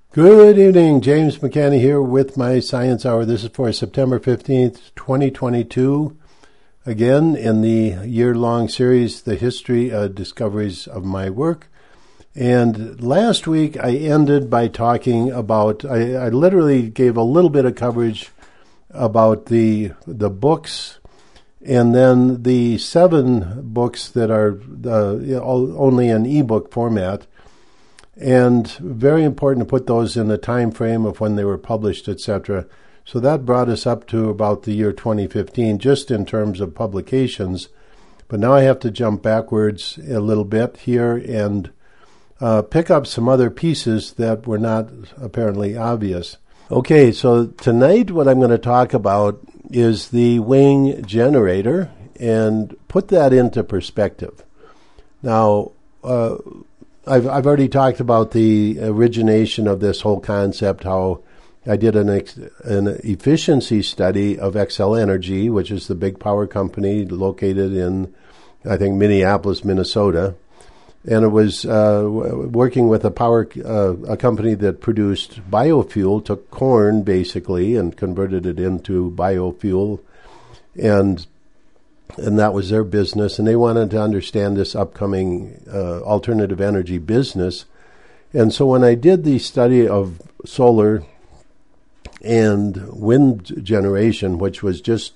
Good evening, James McCanny here with my Science Hour. This is for September 15th, 2022. Again, in the year-long series, The History of Discoveries of My Work. And last week I ended by talking about, I literally gave a little bit of coverage about the books and then the 7 books that are only in ebook format. And very important to put those in the time frame of when they were published, etc. So that brought us up to about the year 2015, just in terms of publications. But now I have to jump backwards a little bit here and pick up some other pieces that were not apparently obvious. Okay, so tonight what I'm going to talk about is the wing generator and put that into perspective. Now, I've already talked about the origination of this whole concept, how I did an efficiency study of Xcel Energy, which is the big power company located in, I think, Minneapolis, Minnesota. And it was working with a company that produced biofuel, took corn basically and converted it into biofuel, and that was their business, and they wanted to understand this upcoming alternative energy business. And so when I did the study of solar and wind generation, which was just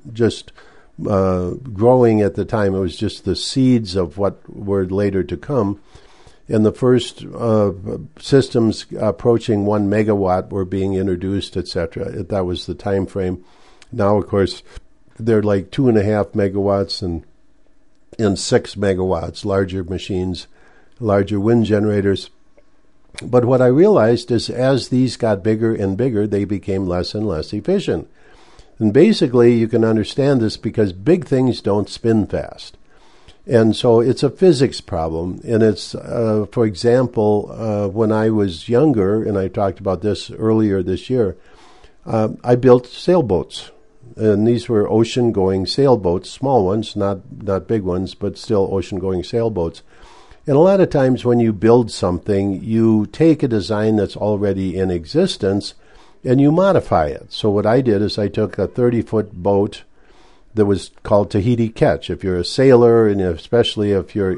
growing at the time, it was just the seeds of what were later to come, and the first systems approaching 1 megawatt were being introduced, etc. That was the time frame. Now, of course, they're like 2.5 megawatts and 6 megawatts, larger machines, larger wind generators. But what I realized is as these got bigger and bigger, they became less and less efficient. And basically, you can understand this because big things don't spin fast. And so it's a physics problem. And it's, for example, when I was younger, and I talked about this earlier this year, I built sailboats. And these were ocean-going sailboats, small ones, not big ones, but still ocean-going sailboats. And a lot of times when you build something, you take a design that's already in existence and you modify it. So what I did is I took a 30-foot boat that was called Tahiti Ketch. If you're a sailor, and especially if you're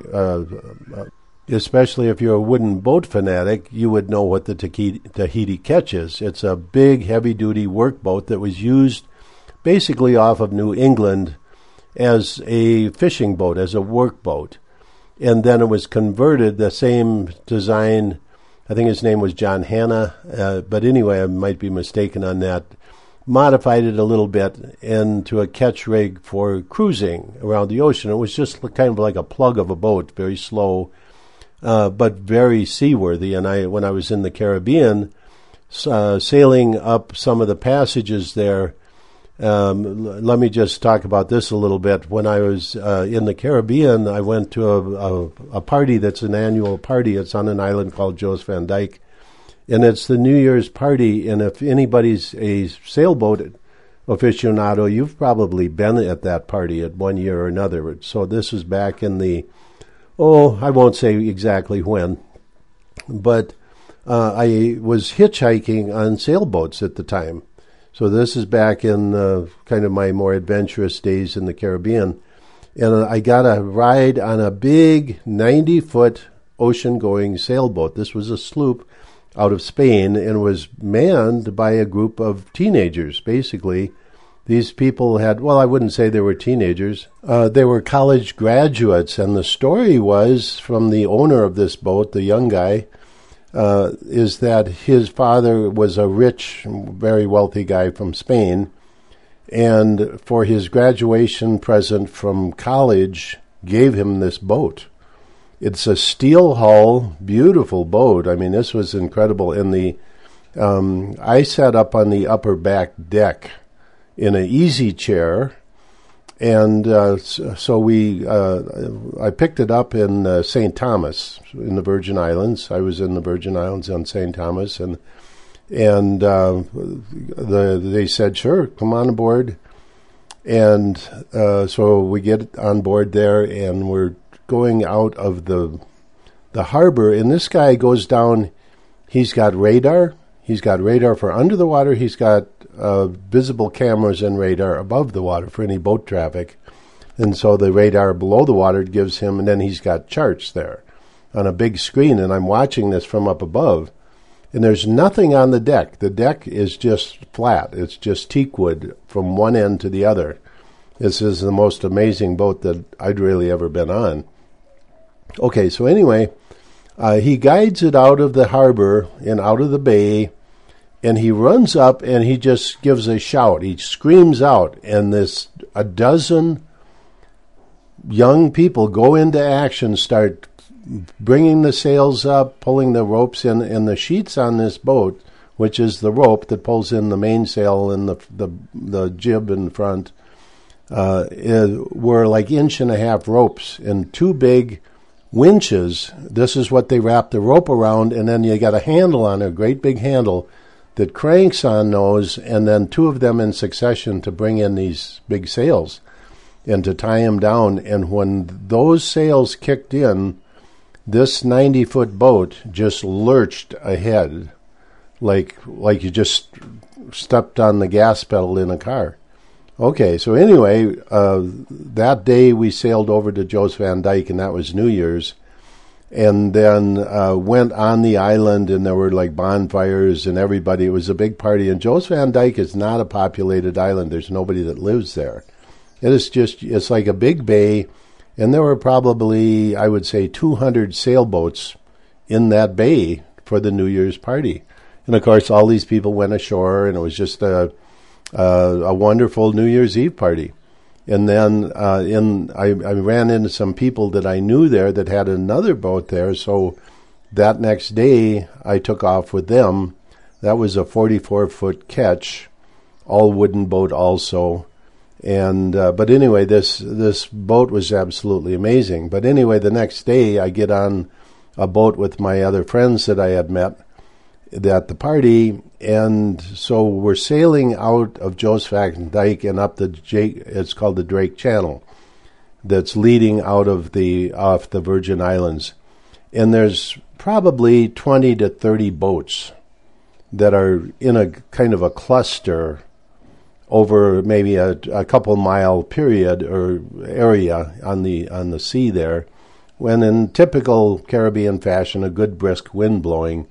a wooden boat fanatic, you would know what the Tahiti Ketch is. It's a big, heavy-duty workboat that was used basically off of New England as a fishing boat, as a workboat. And then it was converted, the same design, I think his name was John Hanna, but anyway, I might be mistaken on that, modified it a little bit into a ketch rig for cruising around the ocean. It was just kind of like a plug of a boat, very slow, but very seaworthy. And when I was in the Caribbean, sailing up some of the passages there, let me just talk about this a little bit. When I was in the Caribbean, I went to a party that's an annual party. It's on an island called Jost Van Dyke, and it's the New Year's party. And if anybody's a sailboat aficionado, you've probably been at that party at one year or another. So this is back in the, I won't say exactly when, but I was hitchhiking on sailboats at the time. So this is back in kind of my more adventurous days in the Caribbean. And I got a ride on a big 90-foot ocean-going sailboat. This was a sloop out of Spain and was manned by a group of teenagers, basically. These people had, I wouldn't say they were teenagers. They were college graduates. And the story was from the owner of this boat, the young guy, is that his father was a rich, very wealthy guy from Spain, and for his graduation present from college, gave him this boat. It's a steel hull, beautiful boat. I mean, this was incredible. And I sat up on the upper back deck in an easy chair, and so I picked it up in St. Thomas in the Virgin Islands. I was in the Virgin Islands on St. Thomas, and they said, sure, come on aboard. And so we get on board there, and we're going out of the harbor, and this guy goes down. He's got radar. He's got radar for under the water. He's got visible cameras and radar above the water for any boat traffic. And so the radar below the water gives him, and then he's got charts there on a big screen, and I'm watching this from up above. And there's nothing on the deck. The deck is just flat. It's just teak wood from one end to the other. This is the most amazing boat that I'd really ever been on. Okay, so anyway, he guides it out of the harbor and out of the bay, and he runs up and he just gives a shout. He screams out, and a dozen young people go into action, start bringing the sails up, pulling the ropes in, and the sheets on this boat, which is the rope that pulls in the mainsail and the jib in front, were like 1.5-inch ropes and two big winches. This is what they wrap the rope around, and then you got a handle on it, a great big handle that cranks on those, and then two of them in succession to bring in these big sails and to tie them down. And when those sails kicked in, this 90-foot boat just lurched ahead like you just stepped on the gas pedal in a car. Okay, so anyway, that day we sailed over to Jost Van Dyke, and that was New Year's, and then went on the island, and there were like bonfires and everybody. It was a big party, and Jost Van Dyke is not a populated island. There's nobody that lives there. It's like a big bay, and there were probably, I would say, 200 sailboats in that bay for the New Year's party. And of course, all these people went ashore, and it was just a wonderful New Year's Eve party. And then I ran into some people that I knew there that had another boat there, so that next day I took off with them. That was a 44-foot ketch, all wooden boat also. And but anyway, this boat was absolutely amazing. But anyway, the next day I get on a boat with my other friends that I had met at the party, and so we're sailing out of Jost Van Dyke and up it's called the Drake Channel, that's leading off the Virgin Islands. And there's probably 20 to 30 boats that are in a kind of a cluster over maybe a couple mile period or area on the sea there, when in typical Caribbean fashion, a good brisk wind blowing.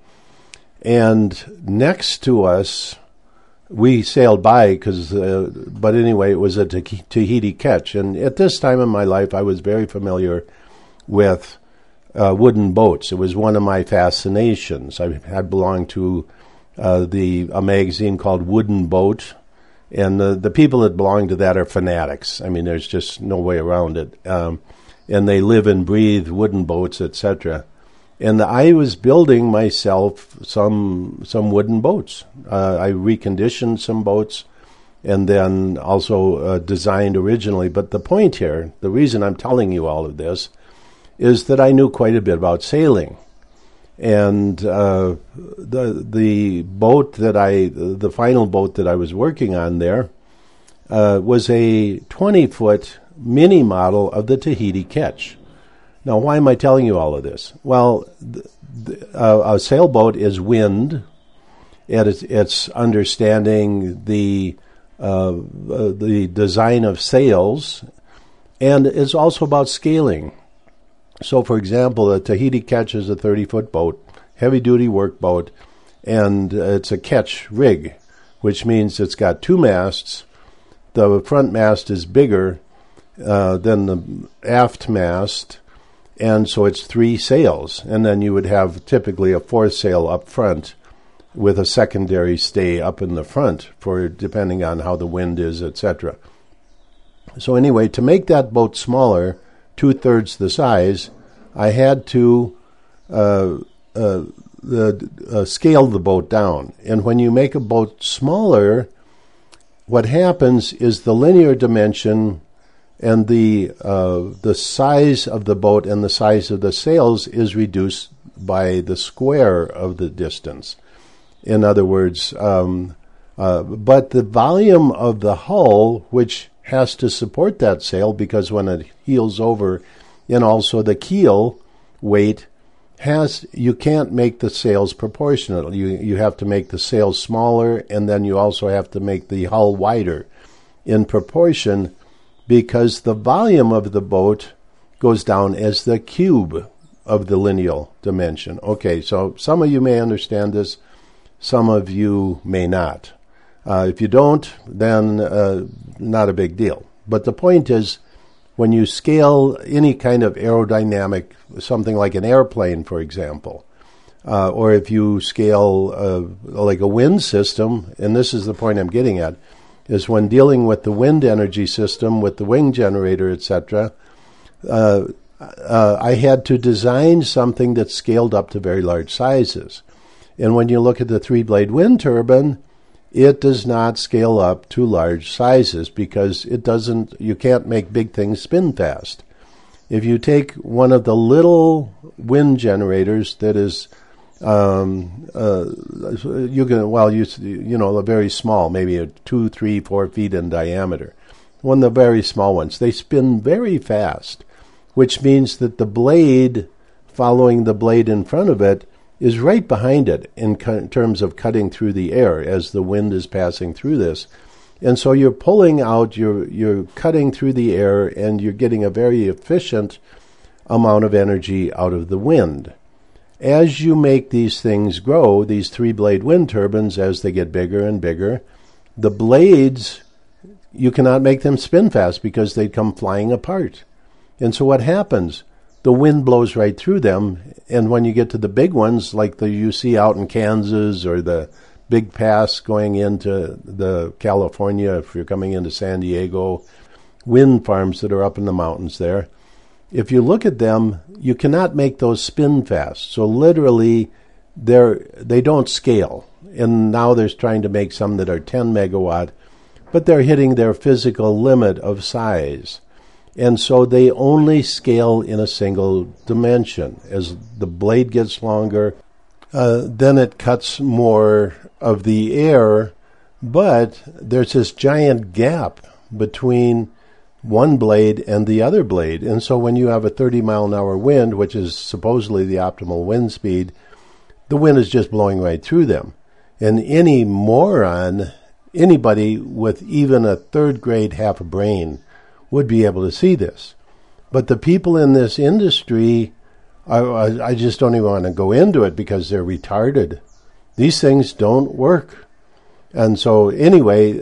And next to us, we sailed by but anyway, it was a Tahiti ketch. And at this time in my life, I was very familiar with wooden boats. It was one of my fascinations. I belonged to a magazine called Wooden Boat, and the people that belong to that are fanatics. I mean, there's just no way around it. And they live and breathe wooden boats, etc. And I was building myself some wooden boats. I reconditioned some boats and then also designed originally. But the point here, the reason I'm telling you all of this, is that I knew quite a bit about sailing. And the final boat that I was working on there was a 20-foot mini model of the Tahiti ketch. Now, why am I telling you all of this? Well, a sailboat is wind, and it's understanding the design of sails, and it's also about scaling. So, for example, a Tahiti ketch is a 30-foot boat, heavy-duty workboat, and it's a ketch rig, which means it's got two masts. The front mast is bigger than the aft mast, and so it's 3 sails. And then you would have typically a 4th sail up front with a secondary stay up in the front for depending on how the wind is, etc. So anyway, to make that boat smaller, 2/3 the size, I had to scale the boat down. And when you make a boat smaller, what happens is the linear dimension and the size of the boat and the size of the sails is reduced by the square of the distance. In other words, but the volume of the hull, which has to support that sail, because when it heels over, and also the keel weight you can't make the sails proportional. You have to make the sails smaller, and then you also have to make the hull wider in proportion, because the volume of the boat goes down as the cube of the lineal dimension. Okay, so some of you may understand this, some of you may not. If you don't, then not a big deal. But the point is, when you scale any kind of aerodynamic, something like an airplane, for example, or if you scale like a wind system, and this is the point I'm getting at, is when dealing with the wind energy system, with the wing generator, etc., I had to design something that scaled up to very large sizes. And when you look at the three-blade wind turbine, it does not scale up to large sizes because you can't make big things spin fast. If you take one of the little wind generators that is, very small, maybe 2, 3, 4 feet in diameter, one of the very small ones, they spin very fast, which means that the blade following the blade in front of it is right behind it in terms of cutting through the air as the wind is passing through this. And so you're pulling out, you're cutting through the air, and you're getting a very efficient amount of energy out of the wind. As you make these things grow, these three-blade wind turbines, as they get bigger and bigger, the blades, you cannot make them spin fast because they come flying apart. And so what happens? The wind blows right through them, and when you get to the big ones, like you see out in Kansas, or the big pass going into the California, if you're coming into San Diego, wind farms that are up in the mountains there, if you look at them, you cannot make those spin fast. So literally, they don't scale. And now they're trying to make some that are 10 megawatt, but they're hitting their physical limit of size. And so they only scale in a single dimension. As the blade gets longer, then it cuts more of the air, but there's this giant gap between one blade and the other blade. And so when you have a 30-mile-an-hour wind, which is supposedly the optimal wind speed, the wind is just blowing right through them. And any moron, anybody with even a third-grade half a brain, would be able to see this. But the people in this industry, I just don't even want to go into it because they're retarded. These things don't work. And so anyway,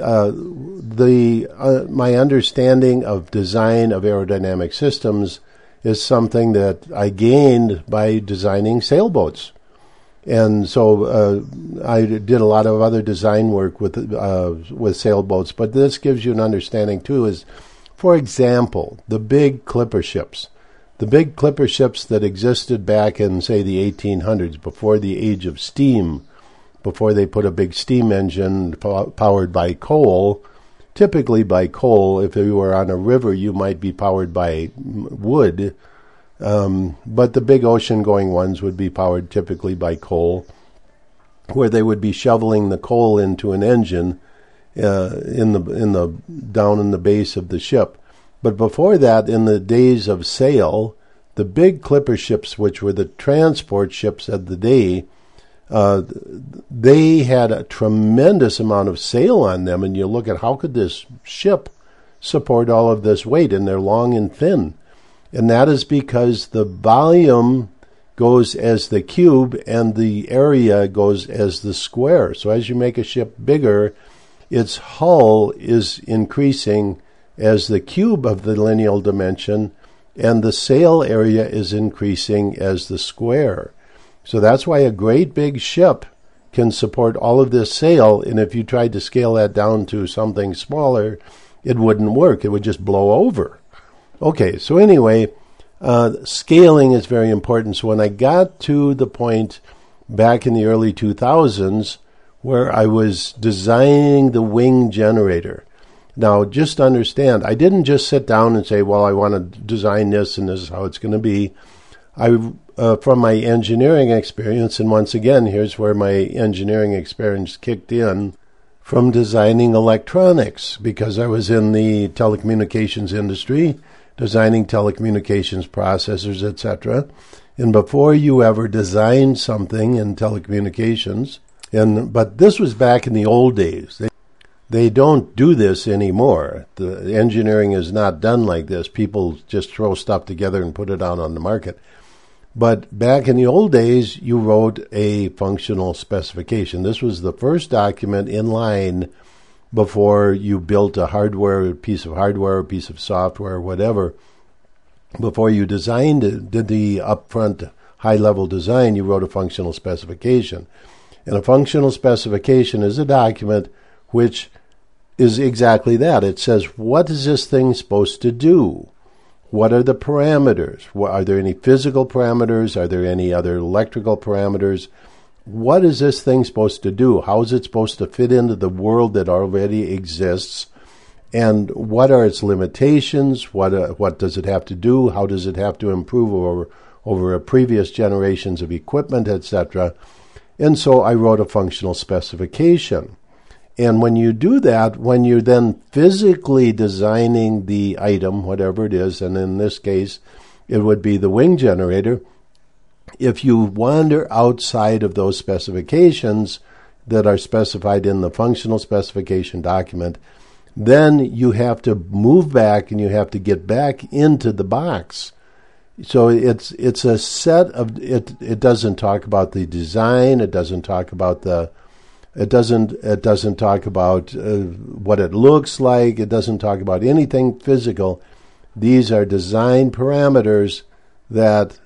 my understanding of design of aerodynamic systems is something that I gained by designing sailboats. And so I did a lot of other design work with sailboats, but this gives you an understanding too, is, for example, the big clipper ships. The big clipper ships that existed back in, say, the 1800s, before the age of steam, before they put a big steam engine powered by coal. Typically by coal. If you were on a river, you might be powered by wood. But the big ocean-going ones would be powered typically by coal, where they would be shoveling the coal into an engine down in the base of the ship. But before that, in the days of sail, the big clipper ships, which were the transport ships of the day, they had a tremendous amount of sail on them, and you look at how could this ship support all of this weight, and they're long and thin. And that is because the volume goes as the cube and the area goes as the square. So as you make a ship bigger, its hull is increasing as the cube of the lineal dimension, and the sail area is increasing as the square. So that's why a great big ship can support all of this sail, and if you tried to scale that down to something smaller, it wouldn't work. It would just blow over. Okay, so anyway, scaling is very important. So when I got to the point back in the early 2000s where I was designing the wing generator, now just understand, I didn't just sit down and say, well, I want to design this and this is how it's going to be. From my engineering experience, and once again, here's where my engineering experience kicked in, from designing electronics, because I was in the telecommunications industry, designing telecommunications processors, etc. And before you ever design something in telecommunications, but this was back in the old days. They don't do this anymore. The engineering is not done like this. People just throw stuff together and put it out on the market. But back in the old days, you wrote a functional specification. This was the first document in line before you built a piece of hardware, a piece of software, whatever. Before you designed it, did the upfront high-level design, you wrote a functional specification. And a functional specification is a document which is exactly that. It says, what is this thing supposed to do? What are the parameters? Are there any physical parameters? Are there any other electrical parameters? What is this thing supposed to do? How is it supposed to fit into the world that already exists? And what are its limitations? What does it have to do? How does it have to improve over previous generations of equipment, etc.? And so I wrote a functional specification. And when you do that, when you're then physically designing the item, whatever it is, and in this case, it would be the wing generator, if you wander outside of those specifications that are specified in the functional specification document, then you have to move back and you have to get back into the box. So it's a set of it doesn't talk about the design, it doesn't talk about it doesn't talk about what it looks like, it doesn't talk about anything physical. These are design parameters that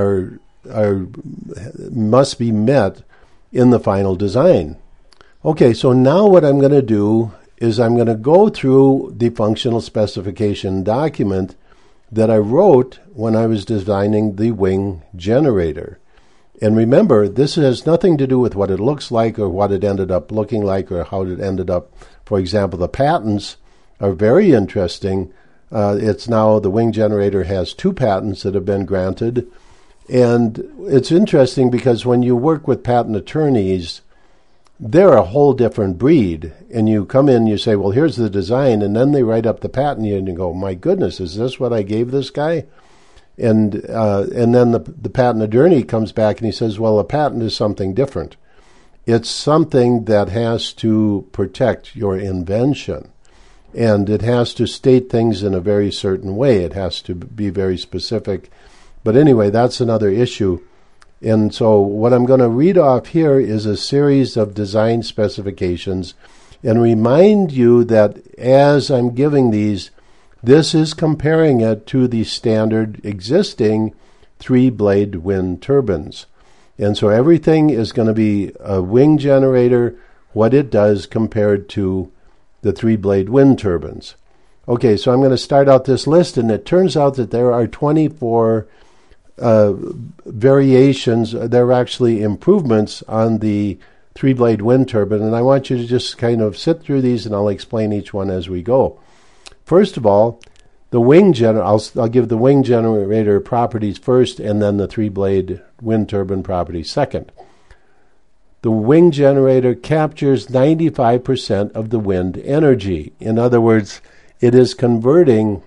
must be met in the final design. Okay, so now what I'm going to do is I'm going to go through the functional specification document that I wrote when I was designing the wing generator. And remember, this has nothing to do with what it looks like or what it ended up looking like or how it ended up. For example, the patents are very interesting. It's now the wing generator has 2 patents that have been granted. And it's interesting because when you work with patent attorneys, they're a whole different breed. And you come in, you say, well, here's the design, and then they write up the patent, and you go, my goodness, is this what I gave this guy? And then the patent attorney comes back and he says, well, a patent is something different. It's something that has to protect your invention. And it has to state things in a very certain way. It has to be very specific. But anyway, that's another issue. And so what I'm going to read off here is a series of design specifications and remind you that as I'm giving these, this is comparing it to the standard existing 3-blade wind turbines. And so everything is going to be a wing generator, what it does compared to the 3-blade wind turbines. Okay, so I'm going to start out this list, and it turns out that there are 24 variations. There are actually improvements on the 3-blade wind turbine, and I want you to just kind of sit through these, and I'll explain each one as we go. First of all, the wing I'll give the wing generator properties first, and then the 3-blade wind turbine properties second. The wing generator captures 95% of the wind energy. In other words, it is converting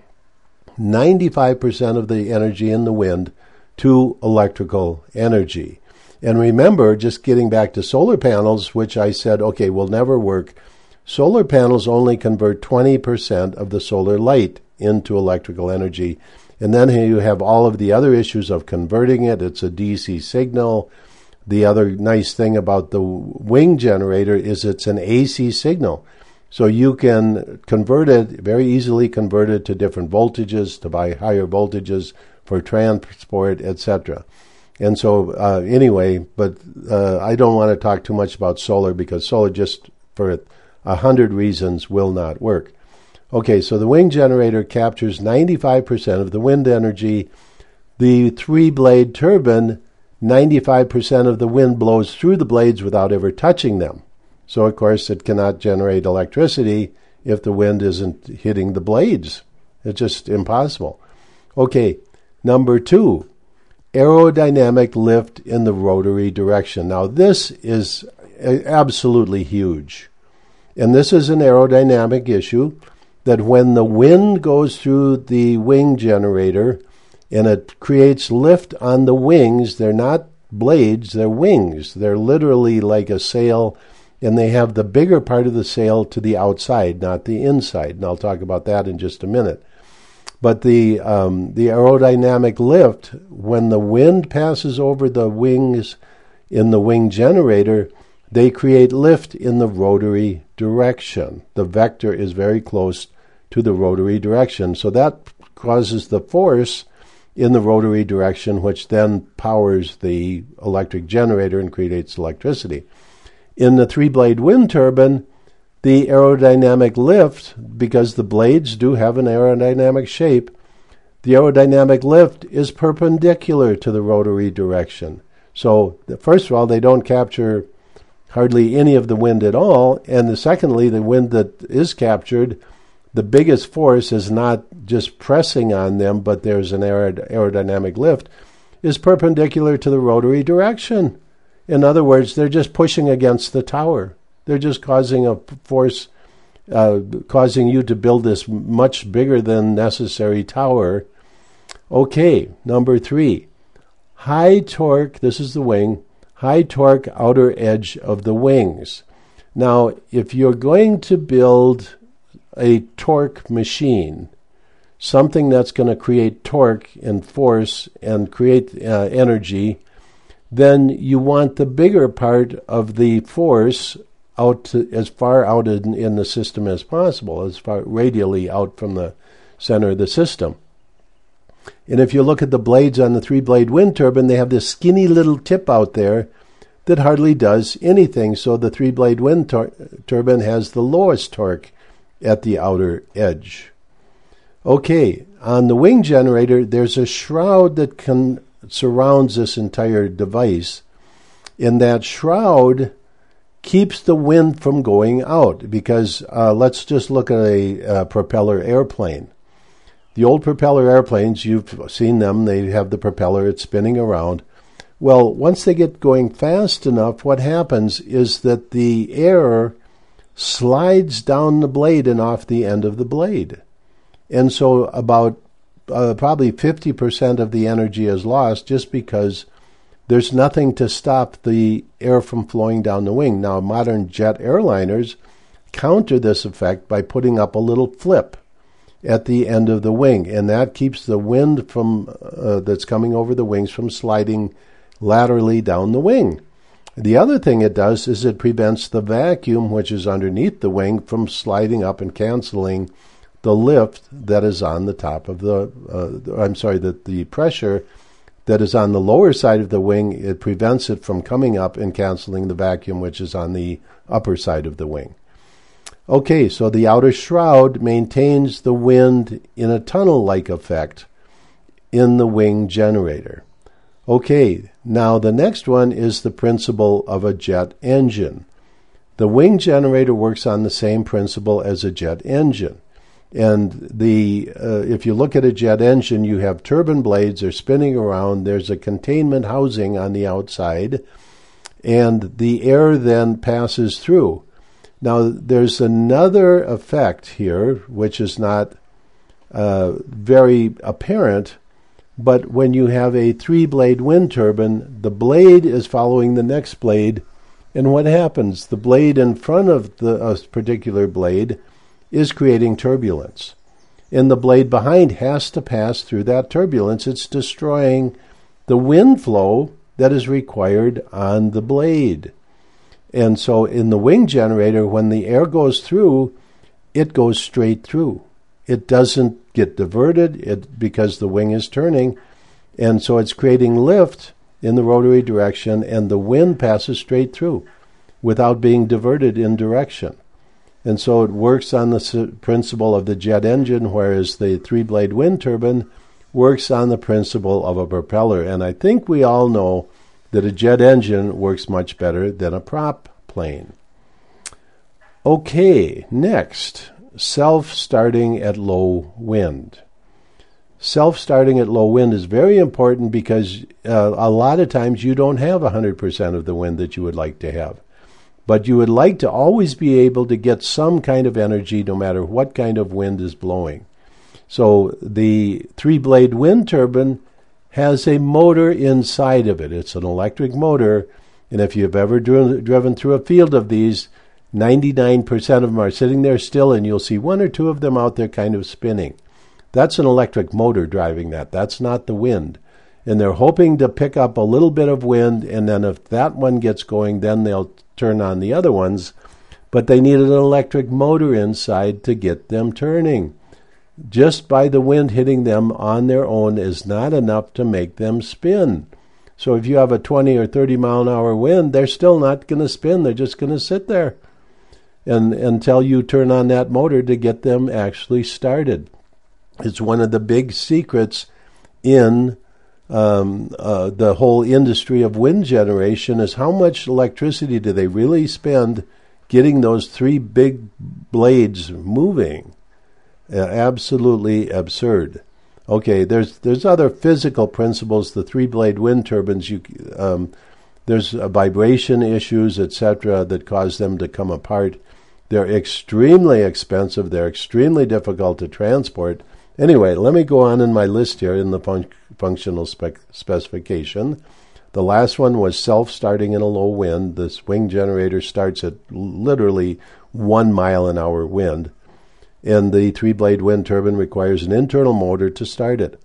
95% of the energy in the wind to electrical energy. And remember, just getting back to solar panels, which I said, okay, will never work. Solar panels only convert 20% of the solar light into electrical energy. And then here you have all of the other issues of converting it. It's a DC signal. The other nice thing about the wing generator is it's an AC signal. So you can very easily convert it to different voltages, to buy higher voltages for transport, etc. And so anyway, but I don't want to talk too much about solar because solar just for 100 reasons will not work. Okay, so the wing generator captures 95% of the wind energy. The 3-blade turbine, 95% of the wind blows through the blades without ever touching them. So, of course, it cannot generate electricity if the wind isn't hitting the blades. It's just impossible. Okay, number 2, aerodynamic lift in the rotary direction. Now, this is absolutely huge. And this is an aerodynamic issue that when the wind goes through the wing generator, and it creates lift on the wings. They're not blades, they're wings. They're literally like a sail, and they have the bigger part of the sail to the outside, not the inside. And I'll talk about that in just a minute. But the aerodynamic lift, when the wind passes over the wings in the wing generator, they create lift in the rotary direction. The vector is very close to the rotary direction. So that causes the force in the rotary direction, which then powers the electric generator and creates electricity. In the three-blade wind turbine, the aerodynamic lift, because the blades do have an aerodynamic shape, the aerodynamic lift is perpendicular to the rotary direction. So, first of all, they don't capture hardly any of the wind at all, and secondly, the wind that is captured, the biggest force is not just pressing on them, but there's an aerodynamic lift, is perpendicular to the rotary direction. In other words, they're just pushing against the tower. They're just causing a force, causing you to build this much bigger than necessary tower. Okay, number 3. High torque, this is the wing, high torque outer edge of the wings. Now, if you're going to build a torque machine, something that's going to create torque and force and create energy, then you want the bigger part of the force out to, as far out in the system as possible, as far radially out from the center of the system. And if you look at the blades on the three-blade wind turbine, they have this skinny little tip out there that hardly does anything. So the three-blade wind turbine has the lowest torque at the outer edge. Okay, on the wing generator, there's a shroud that surrounds this entire device, and that shroud keeps the wind from going out, because let's just look at a propeller airplane. The old propeller airplanes, you've seen them, they have the propeller, it's spinning around. Well, once they get going fast enough, what happens is that the air slides down the blade and off the end of the blade. And so about probably 50% of the energy is lost just because there's nothing to stop the air from flowing down the wing. Now, modern jet airliners counter this effect by putting up a little flip at the end of the wing, and that keeps the wind from that's coming over the wings from sliding laterally down the wing. The other thing it does is it prevents the vacuum, which is underneath the wing, from sliding up and canceling the lift that is on the top of the pressure that is on the lower side of the wing. It prevents it from coming up and canceling the vacuum, which is on the upper side of the wing. Okay, so the outer shroud maintains the wind in a tunnel-like effect in the wing generator. Okay, now the next one is the principle of a jet engine. The wing generator works on the same principle as a jet engine. And if you look at a jet engine, you have turbine blades are spinning around. There's a containment housing on the outside, and the air then passes through. Now, there's another effect here, which is not very apparent, but when you have a three-blade wind turbine, the blade is following the next blade, and what happens? The blade in front of a particular blade is creating turbulence, and the blade behind has to pass through that turbulence. It's destroying the wind flow that is required on the blade. And so in the wing generator, when the air goes through, it goes straight through. It doesn't get diverted because the wing is turning, and so it's creating lift in the rotary direction, and the wind passes straight through without being diverted in direction. And so it works on the principle of the jet engine, whereas the three-blade wind turbine works on the principle of a propeller. And I think we all know that a jet engine works much better than a prop plane. Okay, next, self-starting at low wind. Self-starting at low wind is very important because a lot of times you don't have 100% of the wind that you would like to have. But you would like to always be able to get some kind of energy no matter what kind of wind is blowing. So the three-blade wind turbine has a motor inside of it. It's an electric motor, and if you've ever driven through a field of these, 99% of them are sitting there still, and you'll see one or two of them out there kind of spinning. That's an electric motor driving that. That's not the wind. And they're hoping to pick up a little bit of wind, and then if that one gets going, then they'll turn on the other ones. But they need an electric motor inside to get them turning. Just by the wind hitting them on their own is not enough to make them spin. So if you have a 20 or 30 mile an hour wind, they're still not going to spin. They're just going to sit there and until you turn on that motor to get them actually started. It's one of the big secrets in the whole industry of wind generation is how much electricity do they really spend getting those three big blades moving. Absolutely absurd. Okay, there's other physical principles. The three-blade wind turbines, there's vibration issues, etc., that cause them to come apart. They're extremely expensive. They're extremely difficult to transport. Anyway, let me go on in my list here in the functional specification. The last one was self-starting in a low wind. This wing generator starts at literally 1 mile an hour wind. And the three-blade wind turbine requires an internal motor to start it.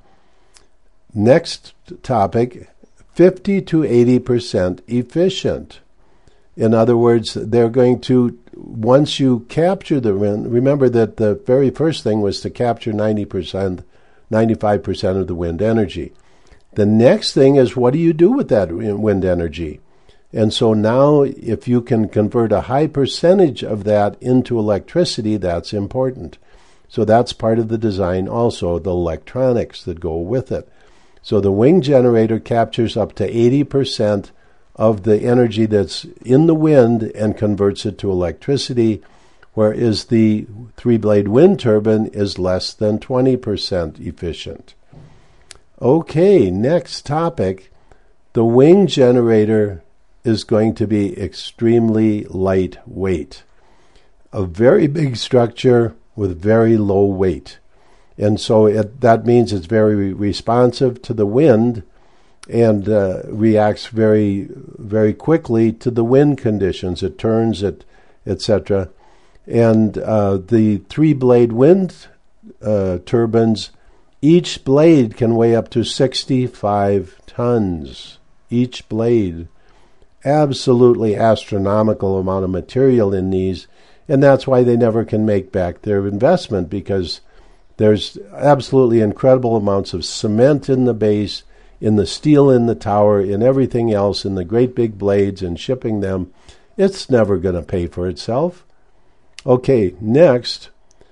Next topic, 50 to 80% efficient. In other words, they're going to, once you capture the wind, remember that the very first thing was to capture 90%, 95% of the wind energy. The next thing is, what do you do with that wind energy? And so now, if you can convert a high percentage of that into electricity, that's important. So that's part of the design also, the electronics that go with it. So the wing generator captures up to 80% of the energy that's in the wind and converts it to electricity, whereas the three-blade wind turbine is less than 20% efficient. Okay, next topic. The wing generator is going to be extremely lightweight. A very big structure with very low weight. And so that means it's very responsive to the wind and reacts very, very quickly to the wind conditions. It turns, etc. And the three-blade wind turbines, each blade can weigh up to 65 tons. Each blade. Absolutely astronomical amount of material in these, and that's why they never can make back their investment, because there's absolutely incredible amounts of cement in the base, in the steel in the tower, in everything else, in the great big blades, and shipping them. It's never going to pay for itself. Okay, next,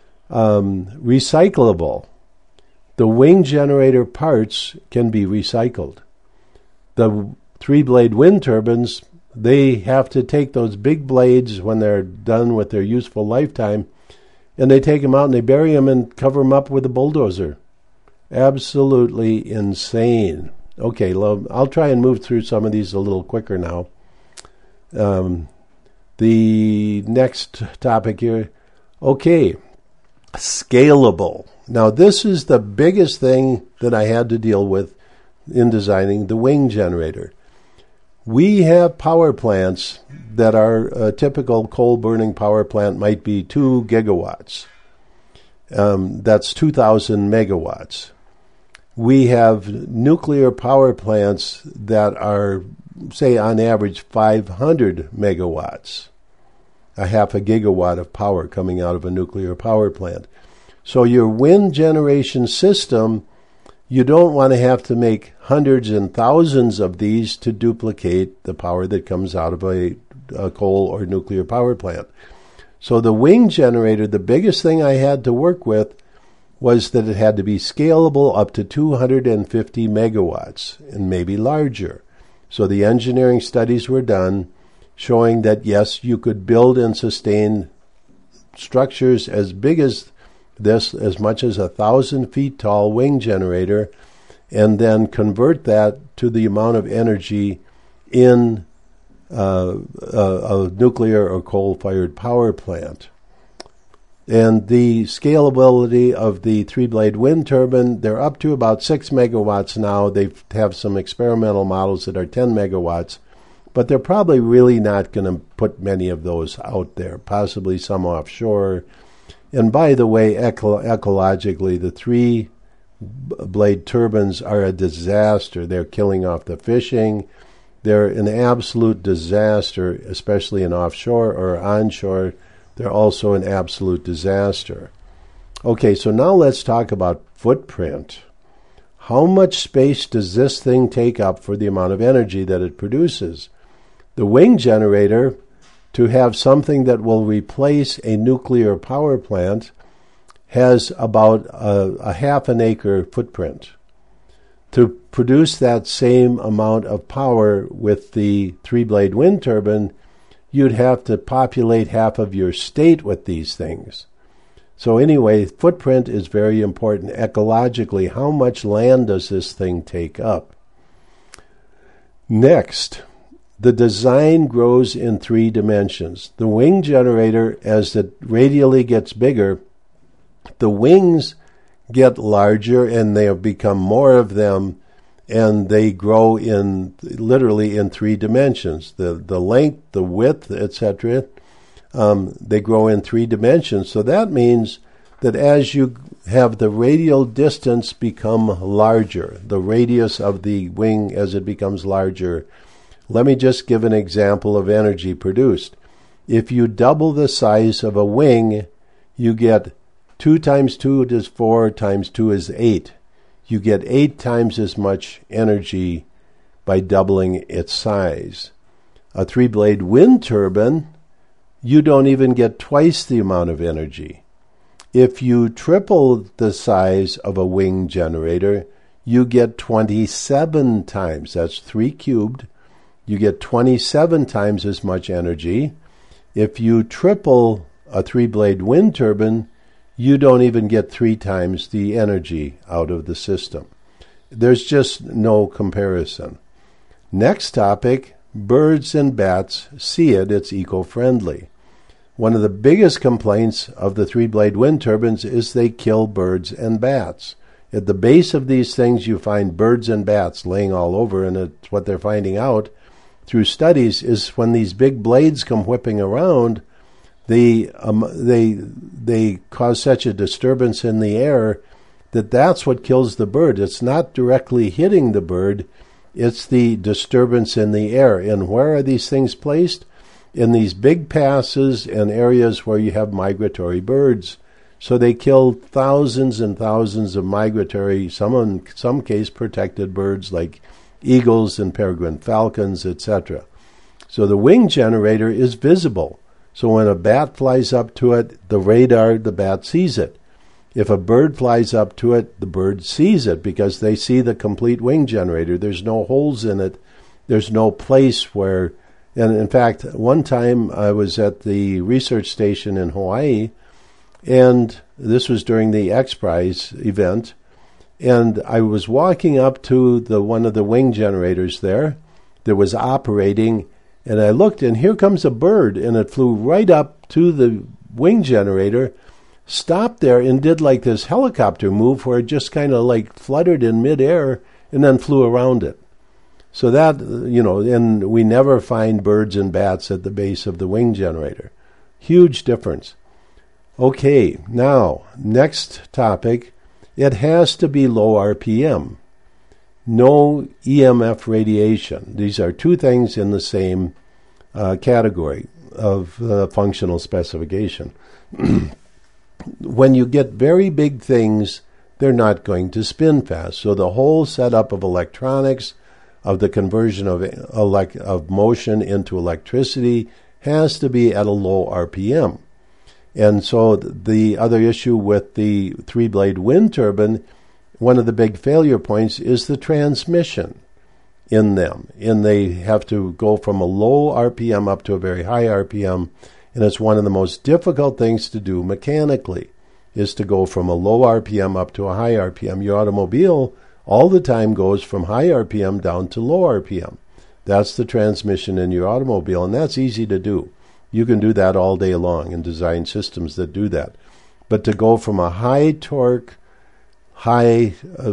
recyclable. The wing generator parts can be recycled. The three-blade wind turbines, they have to take those big blades when they're done with their useful lifetime, and they take them out and they bury them and cover them up with a bulldozer. Absolutely insane. Okay, I'll try and move through some of these a little quicker now. The next topic here. Okay, scalable. Now, this is the biggest thing that I had to deal with in designing the wing generator. We have power plants that are a typical coal-burning power plant might be 2 gigawatts. That's 2,000 megawatts. We have nuclear power plants that are, say, on average 500 megawatts, a half a gigawatt of power coming out of a nuclear power plant. So your wind generation system, you don't want to have to make hundreds and thousands of these to duplicate the power that comes out of a coal or nuclear power plant. So the wing generator, the biggest thing I had to work with was that it had to be scalable up to 250 megawatts and maybe larger. So the engineering studies were done showing that, yes, you could build and sustain structures as big as this, as much as 1,000 feet tall wing generator, and then convert that to the amount of energy in a nuclear or coal-fired power plant. And the scalability of the three-blade wind turbine, they're up to about 6 megawatts now. They have some experimental models that are 10 megawatts, but they're probably really not going to put many of those out there, possibly some offshore. And by the way, ecologically, the three-blade turbines are a disaster. They're killing off the fishing. They're an absolute disaster, especially in offshore or onshore. They're also an absolute disaster. Okay, so now let's talk about footprint. How much space does this thing take up for the amount of energy that it produces? The wing generator, to have something that will replace a nuclear power plant, has about a half an acre footprint. To produce that same amount of power with the three-blade wind turbine, you'd have to populate half of your state with these things. So anyway, footprint is very important ecologically. How much land does this thing take up? Next, the design grows in 3 dimensions. The wing generator, as it radially gets bigger, the wings get larger and they have become more of them, and they grow literally in 3 dimensions. The length, the width, etc. They grow in 3 dimensions. So that means that as you have the radial distance become larger, the radius of the wing as it becomes larger. Let me just give an example of energy produced. If you double the size of a wing, you get 2 times 2 is 4 times 2 is 8. You get 8 times as much energy by doubling its size. A three-blade wind turbine, you don't even get twice the amount of energy. If you triple the size of a wing generator, you get 27 times. That's 3 cubed. You get 27 times as much energy. If you triple a three-blade wind turbine, you don't even get 3 times the energy out of the system. There's just no comparison. Next topic, birds and bats see it. It's eco-friendly. One of the biggest complaints of the three-blade wind turbines is they kill birds and bats. At the base of these things, you find birds and bats laying all over, and it's what they're finding out through studies is when these big blades come whipping around, they cause such a disturbance in the air that's what kills the bird. It's not directly hitting the bird, it's the disturbance in the air. And where are these things placed? In these big passes and areas where you have migratory birds. So they kill thousands and thousands of migratory, in some case protected birds like eagles and peregrine falcons, etc. So the wing generator is visible. So when a bat flies up to it, the bat sees it. If a bird flies up to it, the bird sees it because they see the complete wing generator. There's no holes in it. There's no place where... And in fact, one time I was at the research station in Hawaii, and this was during the X Prize event, and I was walking up to one of the wing generators there that was operating, and I looked, and here comes a bird, and it flew right up to the wing generator, stopped there, and did like this helicopter move where it just kind of like fluttered in midair and then flew around it. So that, and we never find birds and bats at the base of the wing generator. Huge difference. Okay, now, next topic. It has to be low RPM. No EMF radiation. These are 2 things in the same category of functional specification. When you get very big things, they're not going to spin fast. So the whole setup of electronics, of the conversion of motion into electricity, has to be at a low RPM. And so the other issue with the three-blade wind turbine, one of the big failure points is the transmission in them. And they have to go from a low RPM up to a very high RPM. And it's one of the most difficult things to do mechanically, is to go from a low RPM up to a high RPM. Your automobile all the time goes from high RPM down to low RPM. That's the transmission in your automobile, and that's easy to do. You can do that all day long and design systems that do that. But to go from a high torque, low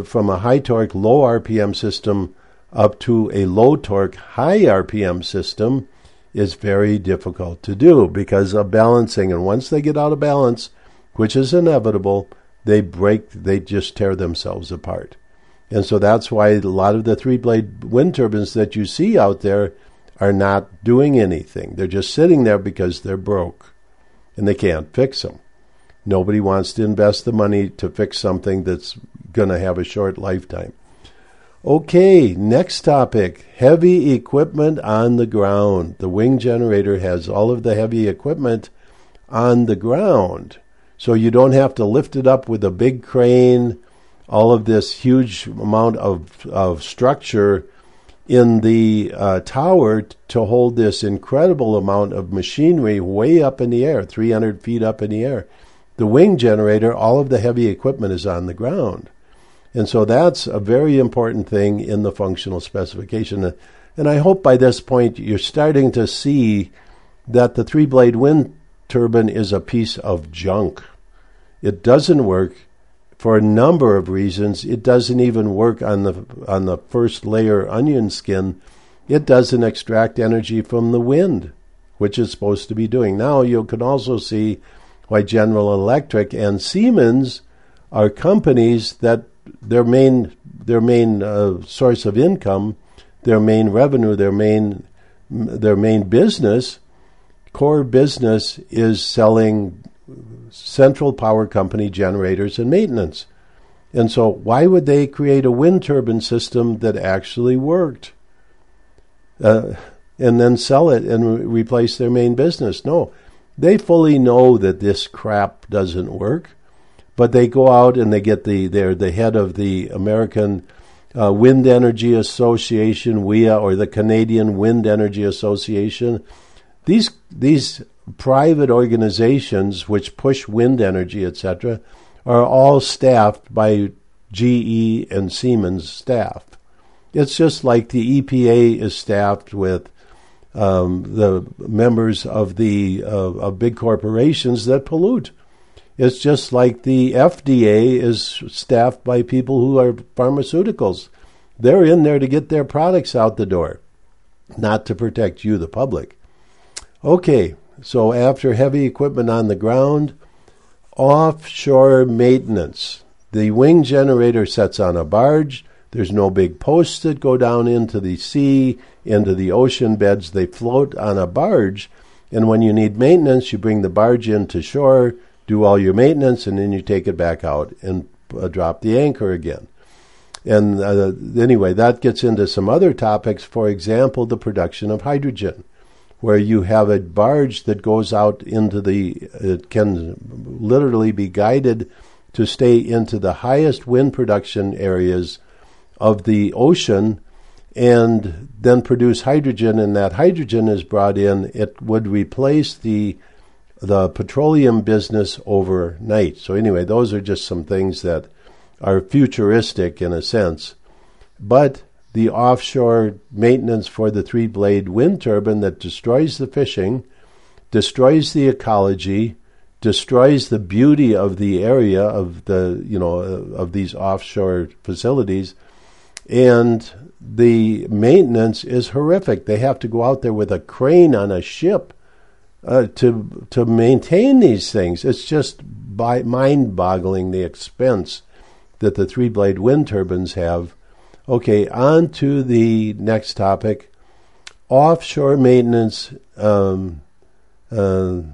RPM system up to a low torque, high RPM system is very difficult to do because of balancing. And once they get out of balance, which is inevitable, they just tear themselves apart. And so that's why a lot of the three-blade wind turbines that you see out there are not doing anything. They're just sitting there because they're broke and they can't fix them. Nobody wants to invest the money to fix something that's going to have a short lifetime. Okay, next topic, heavy equipment on the ground. The wing generator has all of the heavy equipment on the ground. So you don't have to lift it up with a big crane, all of this huge amount of structure in the tower to hold this incredible amount of machinery way up in the air, 300 feet up in the air. The wing generator, all of the heavy equipment is on the ground. And so that's a very important thing in the functional specification. And I hope by this point you're starting to see that the three-blade wind turbine is a piece of junk. It doesn't work for a number of reasons. It doesn't even work on the first layer onion skin. It doesn't extract energy from the wind, which it's supposed to be doing. Now you can also see why General Electric and Siemens are companies that their main source of income, their main revenue, their main business, core business is selling central power company generators and maintenance. And so why would they create a wind turbine system that actually worked and then sell it and replace their main business? No, they fully know that this crap doesn't work. But they go out and they get they're the head of the American Wind Energy Association, WEA, or the Canadian Wind Energy Association. These private organizations which push wind energy, etc., are all staffed by GE and Siemens staff. It's just like the EPA is staffed with the members of of big corporations that pollute. It's just like the FDA is staffed by people who are pharmaceuticals. They're in there to get their products out the door, not to protect you, the public. Okay, so after heavy equipment on the ground, offshore maintenance. The wing generator sets on a barge. There's no big posts that go down into the sea, into the ocean beds. They float on a barge, and when you need maintenance, you bring the barge into shore, do all your maintenance, and then you take it back out and drop the anchor again. And anyway, that gets into some other topics. For example, the production of hydrogen, where you have a barge that goes out into it can literally be guided to stay into the highest wind production areas of the ocean and then produce hydrogen, and that hydrogen is brought in. It would replace the petroleum business overnight. So anyway, those are just some things that are futuristic in a sense. But the offshore maintenance for the three-blade wind turbine that destroys the fishing, destroys the ecology, destroys the beauty of the area of of these offshore facilities, and the maintenance is horrific. They have to go out there with a crane on a ship to maintain these things. It's just mind-boggling the expense that the three-blade wind turbines have. Okay, on to the next topic, offshore maintenance. The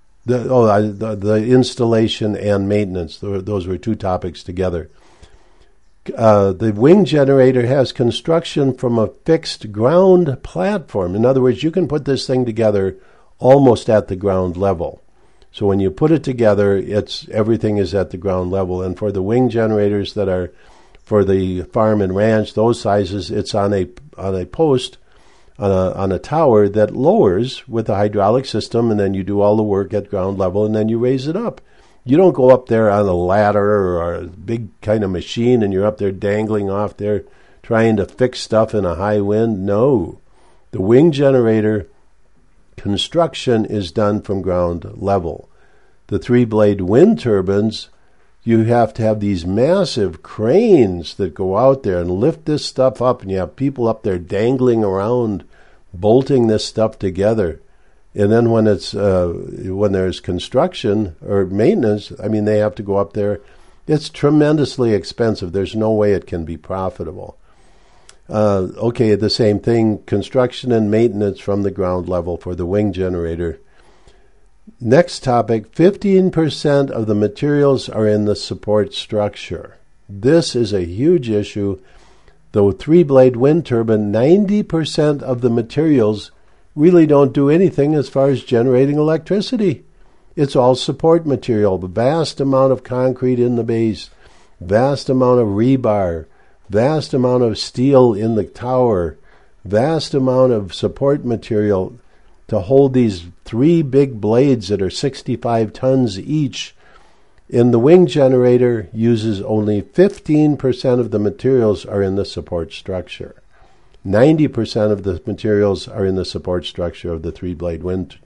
installation and maintenance. Those were two topics together. The wing generator has construction from a fixed ground platform. In other words, you can put this thing together almost at the ground level. So when you put it together, everything is at the ground level. And for the wing generators that are for the farm and ranch, those sizes, it's on a post, on a tower that lowers with a hydraulic system, and then you do all the work at ground level, and then you raise it up. You don't go up there on a ladder or a big kind of machine, and you're up there dangling off there trying to fix stuff in a high wind. No. The wing generator construction is done from ground level. The three-blade wind turbines, you have to have these massive cranes that go out there and lift this stuff up, and you have people up there dangling around, bolting this stuff together. And then when there's construction or maintenance, I mean, they have to go up there. It's tremendously expensive. There's no way it can be profitable. Okay, the same thing, construction and maintenance from the ground level for the wing generator. Next topic, 15% of the materials are in the support structure. This is a huge issue. The three-blade wind turbine, 90% of the materials really don't do anything as far as generating electricity. It's all support material, a vast amount of concrete in the base, vast amount of rebar, vast amount of steel in the tower, vast amount of support material to hold these three big blades that are 65 tons each. And the wing generator uses only 15% of the materials are in the support structure. 90% of the materials are in the support structure of the three-blade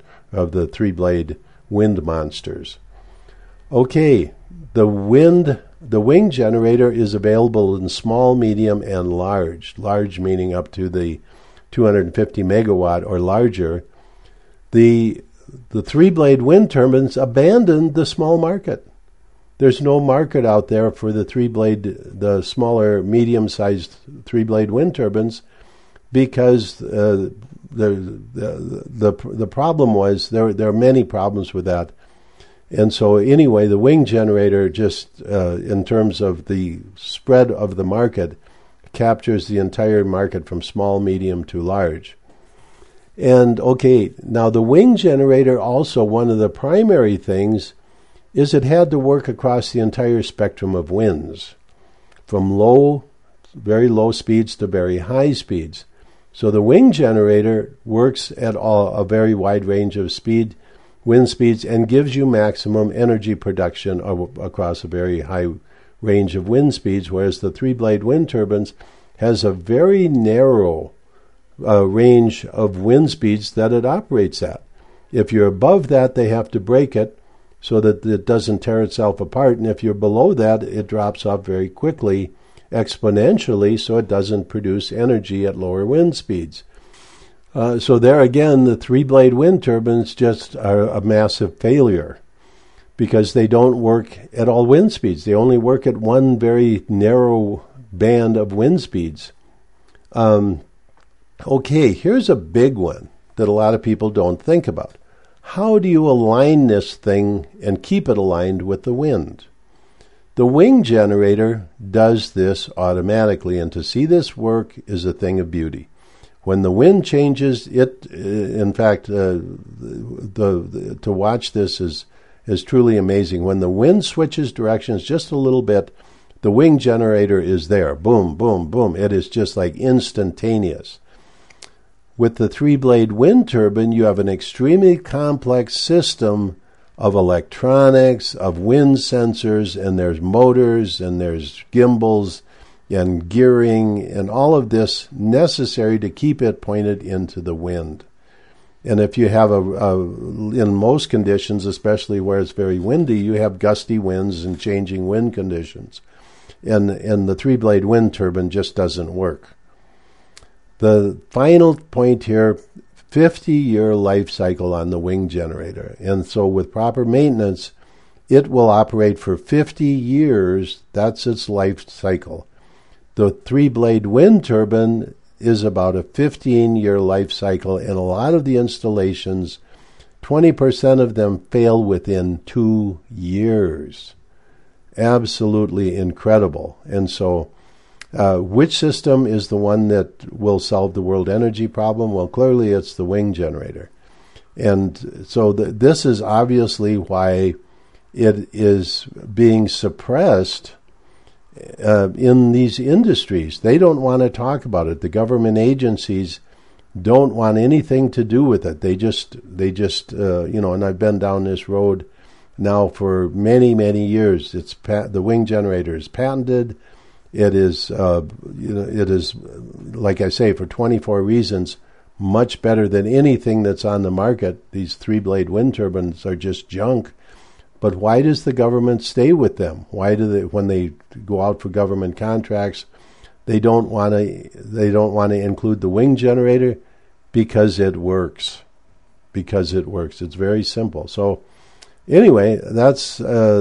wind monsters. Okay, the wing generator is available in small, medium, and large. Large meaning up to the 250 megawatt or larger. The three-blade wind turbines abandoned the small market. There's no market out there for the smaller, medium-sized three-blade wind turbines, because the problem was there are many problems with that. And so anyway, the wing generator just in terms of the spread of the market captures the entire market from small, medium to large. And okay, now the wing generator also, one of the primary things is it had to work across the entire spectrum of winds, from very low speeds to very high speeds. So the wing generator works at a very wide range of wind speeds, and gives you maximum energy production across a very high range of wind speeds, whereas the three-blade wind turbines has a very narrow range of wind speeds that it operates at. If you're above that, they have to break it so that it doesn't tear itself apart, and if you're below that, it drops off very quickly, exponentially, so it doesn't produce energy at lower wind speeds. So there again, the three-blade wind turbines just are a massive failure because they don't work at all wind speeds. They only work at one very narrow band of wind speeds. Okay, here's a big one that a lot of people don't think about. How do you align this thing and keep it aligned with the wind? The wing generator does this automatically, and to see this work is a thing of beauty. When the wind changes, in fact, to watch this is truly amazing. When the wind switches directions just a little bit, the wing generator is there. Boom, boom, boom. It is just like instantaneous. With the three-blade wind turbine, you have an extremely complex system of electronics, of wind sensors, and there's motors, and there's gimbals, and gearing, and all of this necessary to keep it pointed into the wind. And if you have in most conditions, especially where it's very windy, you have gusty winds and changing wind conditions. And the three-blade wind turbine just doesn't work. The final point here, 50-year life cycle on the wing generator. And so with proper maintenance, it will operate for 50 years. That's its life cycle. The three-blade wind turbine is about a 15-year life cycle, and a lot of the installations, 20% of them fail within 2 years. Absolutely incredible. And so which system is the one that will solve the world energy problem? Well, clearly it's the wing generator. And so this is obviously why it is being suppressed in these industries. They don't want to talk about it. The government agencies don't want anything to do with it. They just and I've been down this road now for many, many years. The wing generator is patented. It is, like I say, for 24 reasons, much better than anything that's on the market. These three-blade wind turbines are just junk. But why does the government stay with them? Why do they, when they go out for government contracts, they don't want to include the wind generator? Because it works. Because it works. It's very simple. So anyway, that's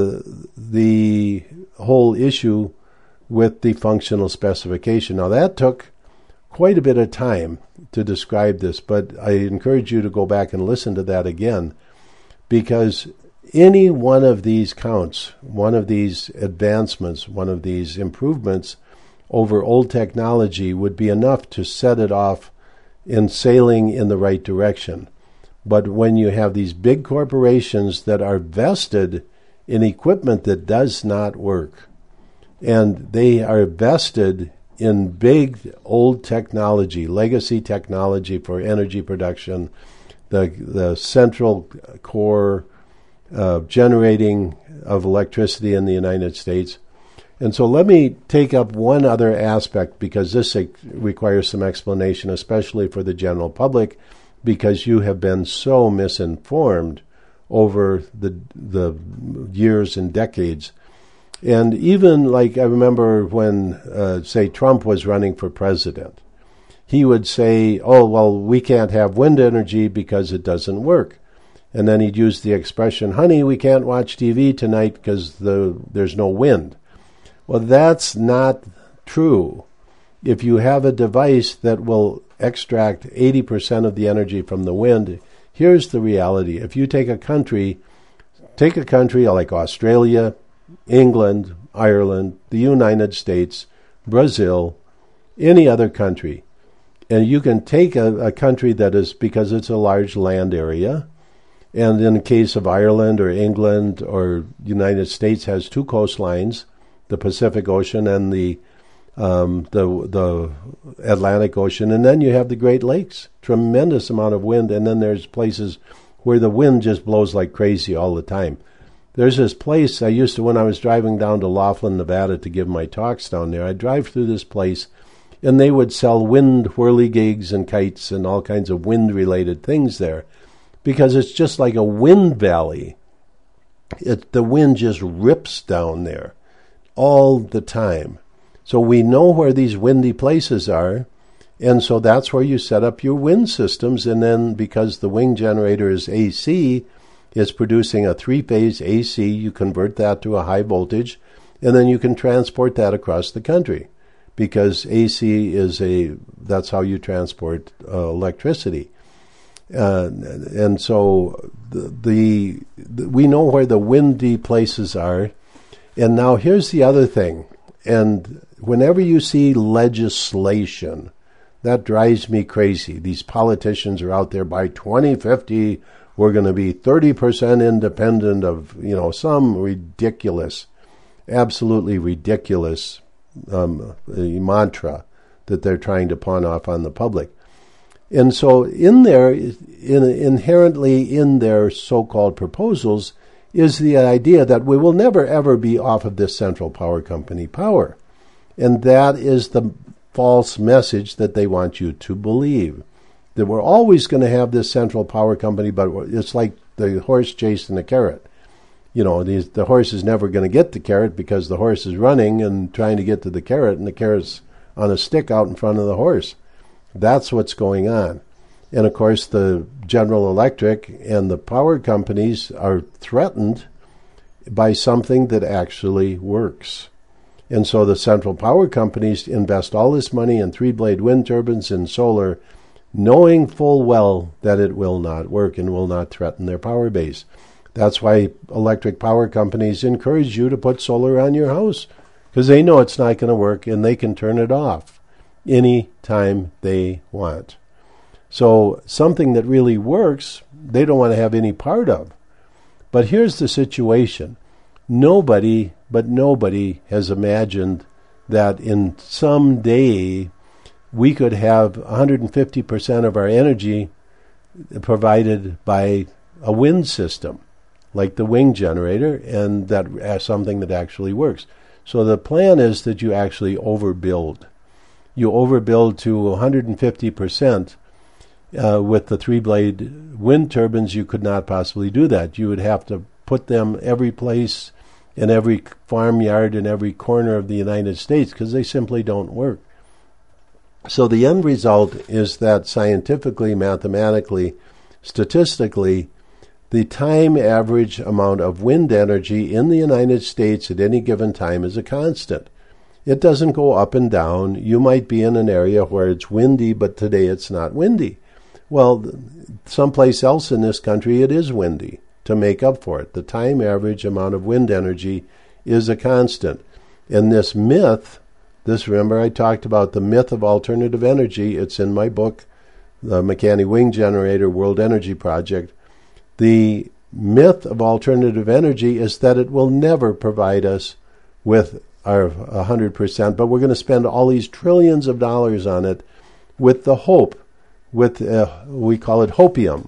the whole issue with the functional specification. Now that took quite a bit of time to describe this, but I encourage you to go back and listen to that again, because any one of these counts, one of these advancements, one of these improvements over old technology would be enough to set it off in sailing in the right direction. But when you have these big corporations that are vested in equipment that does not work, and they are vested in big old technology, legacy technology for energy production, the central core generating of electricity in the United States. And so let me take up one other aspect, because this requires some explanation, especially for the general public, because you have been so misinformed over the years and decades. And even like I remember when, say, Trump was running for president, he would say, oh, well, we can't have wind energy because it doesn't work. And then he'd use the expression, honey, we can't watch TV tonight because there's no wind. Well, that's not true. If you have a device that will extract 80% of the energy from the wind, here's the reality. If you take a country like Australia, England, Ireland, the United States, Brazil, any other country, and you can take a country that is, because it's a large land area, and in the case of Ireland or England or United States has two coastlines, the Pacific Ocean and the Atlantic Ocean, and then you have the Great Lakes, tremendous amount of wind, and then there's places where the wind just blows like crazy all the time. There's this place I used to, when I was driving down to Laughlin, Nevada to give my talks down there, I'd drive through this place, and they would sell wind whirligigs and kites and all kinds of wind-related things there, because it's just like a wind valley. The wind just rips down there all the time. So we know where these windy places are, and so that's where you set up your wind systems, and then because the wind generator is AC, it's producing a three-phase AC, you convert that to a high voltage, and then you can transport that across the country, because AC that's how you transport electricity. And so we know where the windy places are. And now here's the other thing. And whenever you see legislation, that drives me crazy. These politicians are out there, by 2050, we're going to be 30% independent of, some ridiculous, absolutely ridiculous mantra that they're trying to pawn off on the public. And so inherently in their so-called proposals is the idea that we will never, ever be off of this central power company power. And that is the false message that they want you to believe, that we're always going to have this central power company, but it's like the horse chasing the carrot. The horse is never going to get the carrot because the horse is running and trying to get to the carrot, and the carrot's on a stick out in front of the horse. That's what's going on. And, of course, the General Electric and the power companies are threatened by something that actually works. And so the central power companies invest all this money in three-blade wind turbines and solar, knowing full well that it will not work and will not threaten their power base. That's why electric power companies encourage you to put solar on your house, because they know it's not going to work and they can turn it off any time they want. So something that really works, they don't want to have any part of. But here's the situation. Nobody has imagined that in some day we could have 150% of our energy provided by a wind system, like the wind generator, and that something that actually works. So the plan is that you actually overbuild. You overbuild to 150%. With the three-blade wind turbines, you could not possibly do that. You would have to put them every place in every farmyard in every corner of the United States because they simply don't work. So the end result is that scientifically, mathematically, statistically, the time average amount of wind energy in the United States at any given time is a constant. It doesn't go up and down. You might be in an area where it's windy, but today it's not windy. Well, someplace else in this country it is windy to make up for it. The time average amount of wind energy is a constant. And this myth, remember I talked about the myth of alternative energy. It's in my book, The McCanny Wing Generator World Energy Project. The myth of alternative energy is that it will never provide us with our 100%, but we're going to spend all these trillions of dollars on it with the hope, we call it hopium.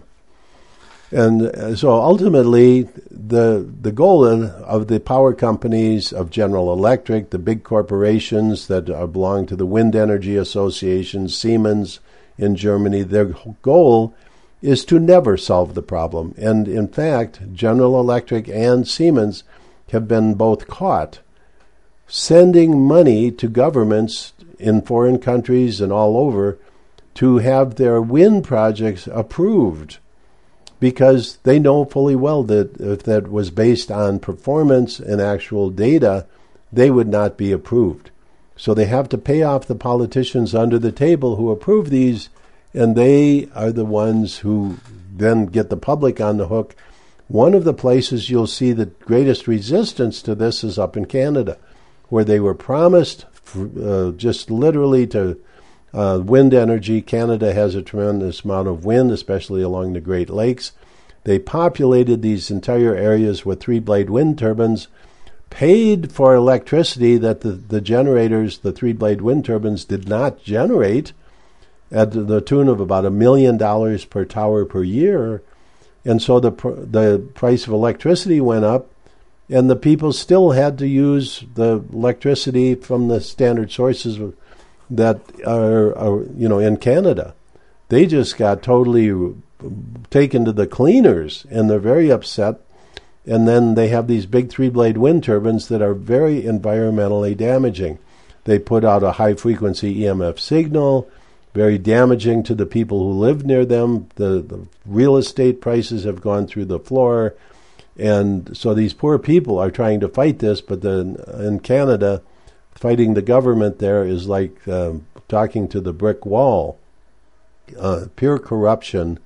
And so ultimately, the goal of the power companies, of General Electric, the big corporations that belong to the Wind Energy Association, Siemens in Germany, their goal is to never solve the problem. And in fact, General Electric and Siemens have been both caught sending money to governments in foreign countries and all over to have their wind projects approved, because they know fully well that if that was based on performance and actual data, they would not be approved. So they have to pay off the politicians under the table who approve these, and they are the ones who then get the public on the hook. One of the places you'll see the greatest resistance to this is up in Canada, where they were promised just literally to wind energy. Canada has a tremendous amount of wind, especially along the Great Lakes. They populated these entire areas with three-blade wind turbines, paid for electricity that the generators, the three-blade wind turbines, did not generate, at the tune of about $1 million per tower per year. And so the price of electricity went up, and the people still had to use the electricity from the standard sources that are in Canada. They just got totally taken to the cleaners, and they're very upset. And then they have these big three-blade wind turbines that are very environmentally damaging. They put out a high-frequency EMF signal, very damaging to the people who live near them. The real estate prices have gone through the floor. And so these poor people are trying to fight this, but in Canada, fighting the government there is like talking to the brick wall. Pure corruption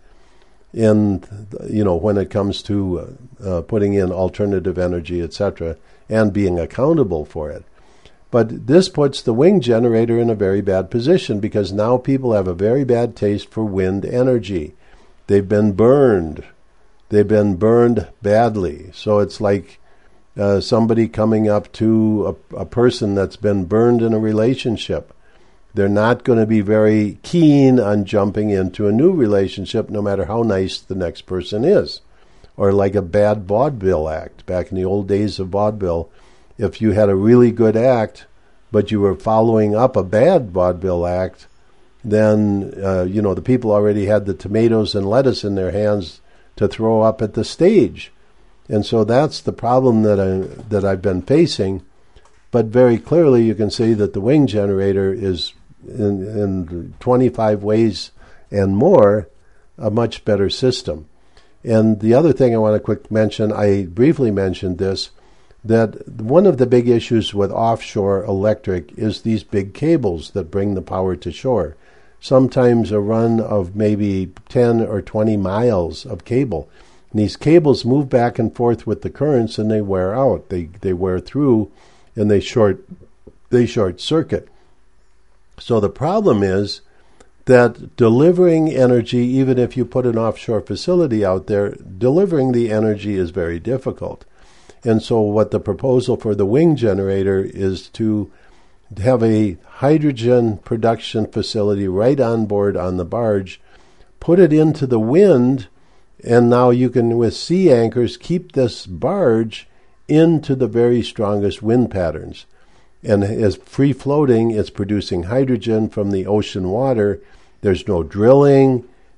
when it comes to putting in alternative energy, etc., and being accountable for it. But this puts the wing generator in a very bad position, because now people have a very bad taste for wind energy. They've been burned. They've been burned badly. So it's like somebody coming up to a person that's been burned in a relationship. They're not going to be very keen on jumping into a new relationship, no matter how nice the next person is. Or like a bad vaudeville act. Back in the old days of vaudeville, if you had a really good act, but you were following up a bad vaudeville act, then the people already had the tomatoes and lettuce in their hands to throw up at the stage. And so that's the problem that I've been facing. But very clearly you can see that the wing generator is in 25 ways and more a much better system. And the other thing I want to quick mention, I briefly mentioned this, that one of the big issues with offshore electric is these big cables that bring the power to shore. Sometimes a run of maybe 10 or 20 miles of cable. And these cables move back and forth with the currents, and they wear out. They wear through, and they short circuit. So the problem is that delivering energy, even if you put an offshore facility out there, delivering the energy is very difficult. And so what the proposal for the wing generator is to have a hydrogen production facility right on board on the barge, put it into the wind, and now you can, with sea anchors, keep this barge into the very strongest wind patterns. And as free floating, it's producing hydrogen from the ocean water. There's no drilling.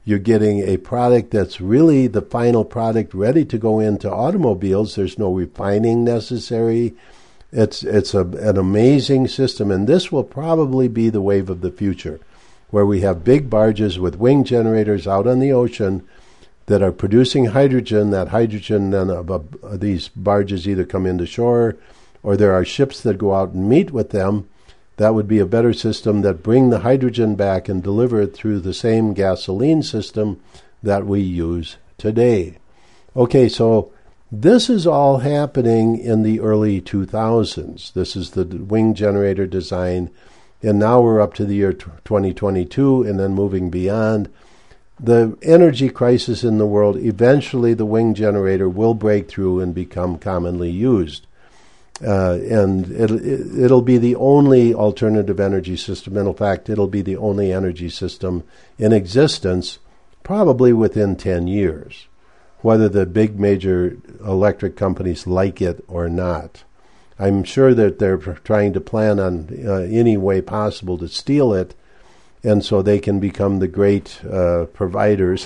You're getting a product that's really the final product ready to go into automobiles. There's no refining necessary. It's an amazing system, and this will probably be the wave of the future, where we have big barges with wing generators out on the ocean that are producing hydrogen. That hydrogen then these barges either come into shore or there are ships that go out and meet with them. That would be a better system that bring the hydrogen back and deliver it through the same gasoline system that we use today. Okay, so this is all happening in the early 2000s. This is the wing generator design, and now we're up to the year 2022 and then moving beyond. The energy crisis in the world, eventually the wing generator will break through and become commonly used. And it'll be the only alternative energy system. And in fact, it'll be the only energy system in existence probably within 10 years, whether the big major electric companies like it or not. I'm sure that they're trying to plan on any way possible to steal it, and so they can become the great providers.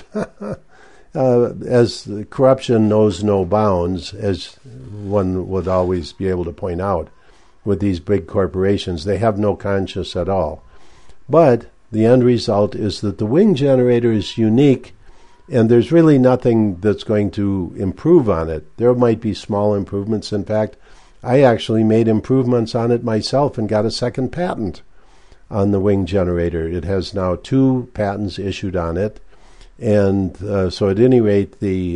As corruption knows no bounds, as one would always be able to point out with these big corporations, they have no conscience at all. But the end result is that the wing generator is unique, and there's really nothing that's going to improve on it. There might be small improvements. In fact, I actually made improvements on it myself and got a second patent on the wing generator. It has now 2 patents issued on it. And so, at any rate,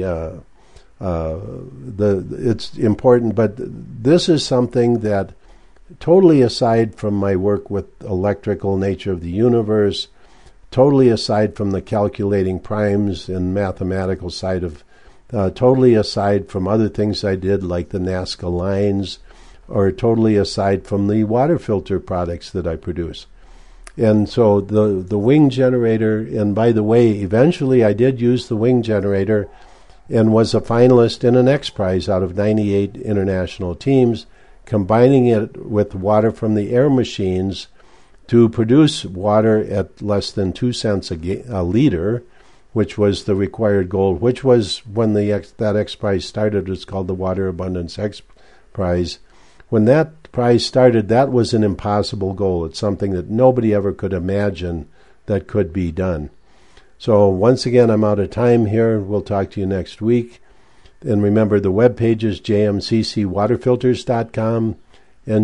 it's important. But this is something that, totally aside from my work with electrical nature of the universe, totally aside from the calculating primes and mathematical side of, totally aside from other things I did like the Nazca lines, or totally aside from the water filter products that I produce. And so the wing generator, and by the way, eventually I did use the wing generator and was a finalist in an X Prize out of 98 international teams, combining it with water from the air machines to produce water at less than 2 cents a liter, which was the required goal, which was when that X Prize started. It's called the Water Abundance X Prize. When that prize started, that was an impossible goal. It's something that nobody ever could imagine that could be done. So once again, I'm out of time here. We'll talk to you next week. And remember, the web page is jmccwaterfilters.com and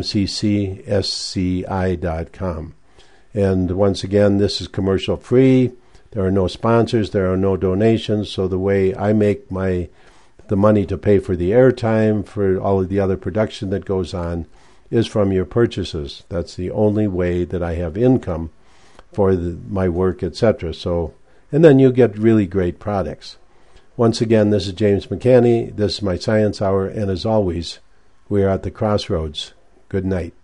jmccsci.com. And once again, this is commercial free. There are no sponsors. There are no donations. So the way I make the money to pay for the airtime, for all of the other production that goes on, is from your purchases. That's the only way that I have income for my work, etc. So, and then you get really great products. Once again, this is James McCanney. This is my Science Hour, and as always, we are at the crossroads. Good night.